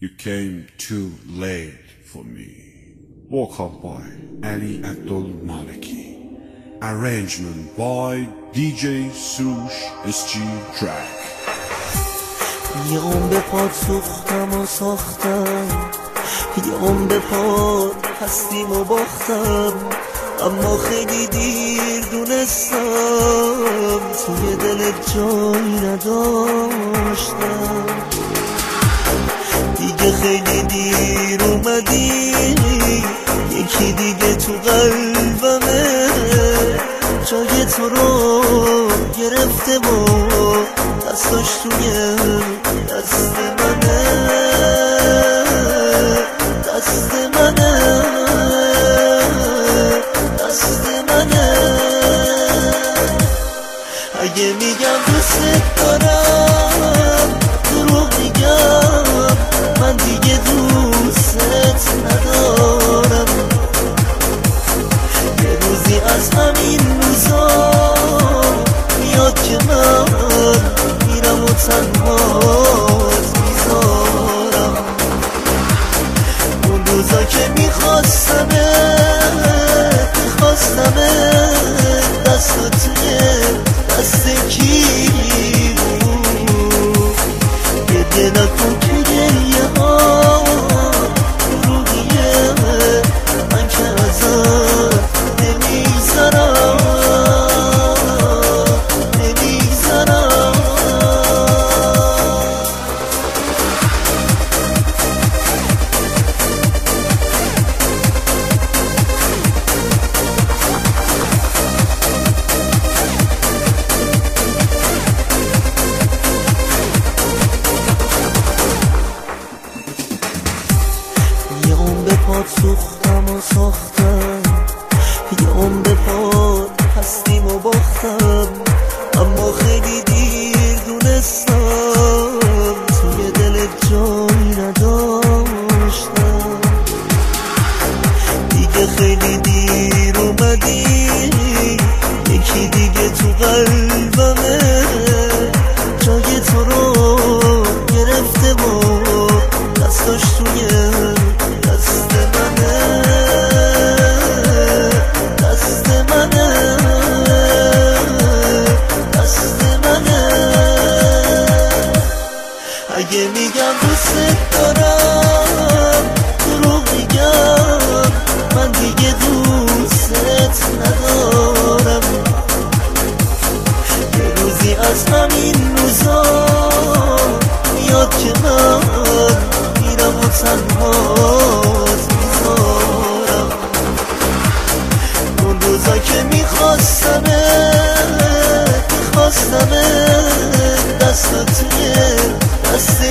You came too late for me. Vocal by Ali Abdul Maliki. Arrangement by DJ Sush SG Track. یه عمر پات سوختم و ساختم، یه عمر پات هستیم و باختم، اما خیلی دیر دونستم توی دلت جایی نداشتم. دیگه خیلی دیر اومدی، یکی دیگه تو قلبمه جای تو رو گرفته و دستاش توی دست منه، دست منه، دست منه. اگه میگم دوست دارم دروغ میگم، من دیگه دوست ندارم. یه روزی از همین روزا میاد که من میرم و تنهات میذارم. اون روزا که میخواستمت دستت توی دست کی بود. گریه نکن که گریه ها دروغیه، من که ازت نمیگذرم. یه عمر پات سوختم و ساختم، یه عمر پات هستیم و باختم، اما خیلی دیر دونستم توی دلت جایی نداشتم. دیگه خیلی دیر اومدی، یکی دیگه تو قلبمه جای تو رو گرفته و دستاش توی دست منه، دست منه، دست منه. اگه میگم دوست دارم دروغ میگم، من دیگه دوست ندارم. یه روزی از همین روزا میاد که من میرم و تنهات میذارم. اون روزا که میخواستمت دستت توی دست